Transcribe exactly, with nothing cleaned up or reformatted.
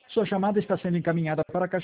Sua chamada está sendo encaminhada para a caixa